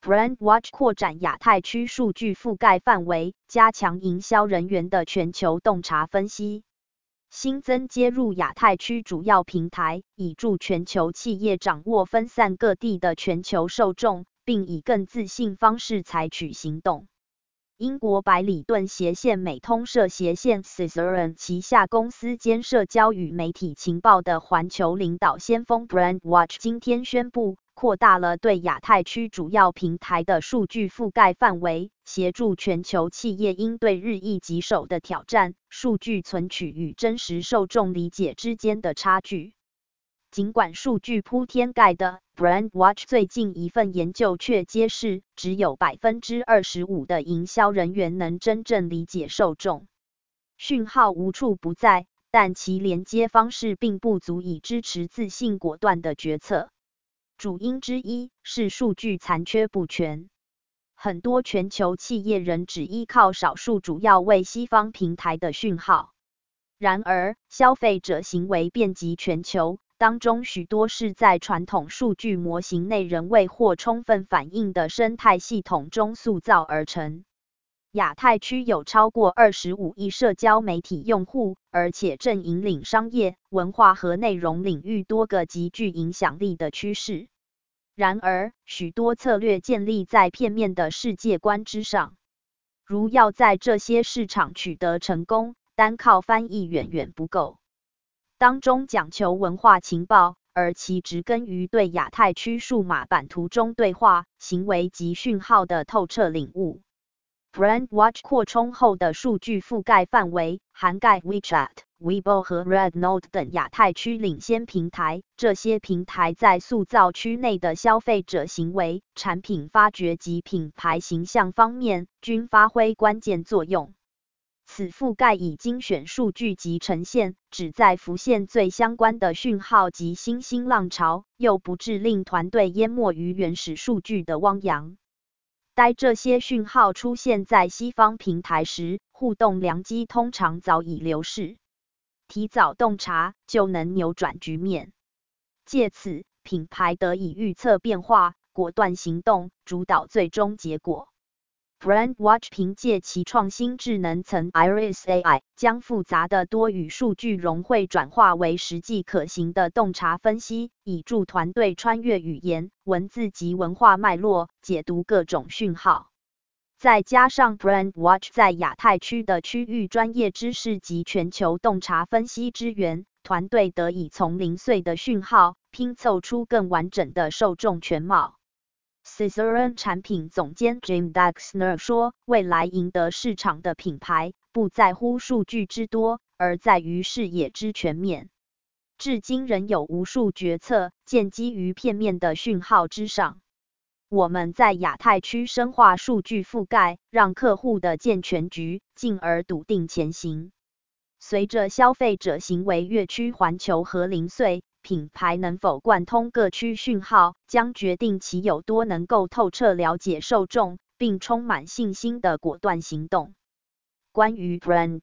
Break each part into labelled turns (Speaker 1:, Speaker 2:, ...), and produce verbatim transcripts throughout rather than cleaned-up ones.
Speaker 1: BrandWatch 扩展亚太区数据覆盖范围，加强营销人员的全球洞察分析。新增接入亚太区主要平台，以助全球企业掌握分散各地的全球受众，并以更自信方式采取行动。英国百里顿斜线美通社斜线 Ciceron 旗下公司兼社交与媒体情报的环球领导先锋 BrandWatch 今天宣布，扩大了对亚太区主要平台的数据覆盖范围，协助全球企业应对日益棘手的挑战，数据存取与真实受众理解之间的差距。尽管数据铺天盖地 ，BrandWatch 最近一份研究却揭示，只有 百分之二十五 的营销人员能真正理解受众。讯号无处不在，但其连接方式并不足以支持自信果断的决策。主因之一是数据残缺不全。很多全球企业仍只依靠少数主要为西方平台的讯号。然而，消费者行为遍及全球，当中许多是在传统数据模型内仍未获充分反映的生态系统中塑造而成。亚太区有超过二十五亿社交媒体用户，而且正引领商业、文化和内容领域多个极具影响力的趋势。然而，许多策略建立在片面的世界观之上。如要在这些市场取得成功，单靠翻译远远不够。当中讲求文化情报，而其植根于对亚太区数码版图中对话、行为及讯号的透彻领悟。BrandWatch 扩充后的数据覆盖范围涵盖 WeChat、Weibo 和 Rednote 等亚太区领先平台，这些平台在塑造区内的消费者行为、产品发掘及品牌形象方面均发挥关键作用。此覆盖以精选数据及呈现，旨在浮现最相关的讯号及新兴浪潮，又不致令团队淹没于原始数据的汪洋。待这些讯号出现在西方平台时，互动良机通常早已流逝。提早洞察，就能扭转局面。借此，品牌得以预测变化，果断行动，主导最终结果。BrandWatch 凭借其创新智能层 Iris A I， 将复杂的多语数据融汇转化为实际可行的洞察分析，以助团队穿越语言、文字及文化脉络，解读各种讯号。再加上 BrandWatch 在亚太区的区域专业知识及全球洞察分析支援，团队得以从零碎的讯号拼凑出更完整的受众全貌。Ciceron 产品总监 Jim Daxner 说，未来赢得市场的品牌，不在乎数据之多，而在于视野之全面。至今仍有无数决策建基于片面的讯号之上。我们在亚太区深化数据覆盖，让客户的健全局，进而笃定前行。随着消费者行为越趋环球和零碎，品牌能否贯通各区讯号，将决定其有多能够透彻了解受众，并充满信心的果断行动。关于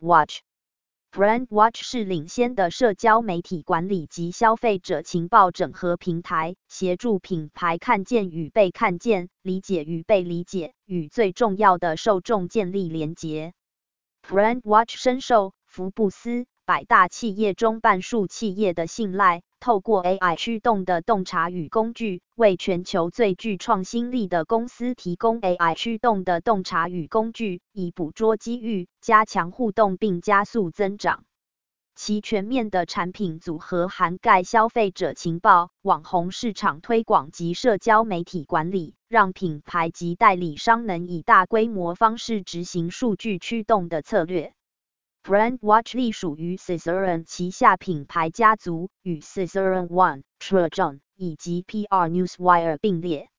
Speaker 1: BrandWatch，BrandWatch 是领先的社交媒体管理及消费者情报整合平台，协助品牌看见与被看见，理解与被理解，与最重要的受众建立连结。BrandWatch 深受福布斯百大企业中半数企业的信赖，透过 A I 驱动的洞察与工具，为全球最具创新力的公司提供 A I 驱动的洞察与工具，以捕捉机遇，加强互动并加速增长。其全面的产品组合涵盖消费者情报、网红市场推广及社交媒体管理，让品牌及代理商能以大规模方式执行数据驱动的策略。BrandWatch 隶属于 Ciceron 旗下品牌家族，与 Ciceron One、Trojan 以及 P R Newswire 并列。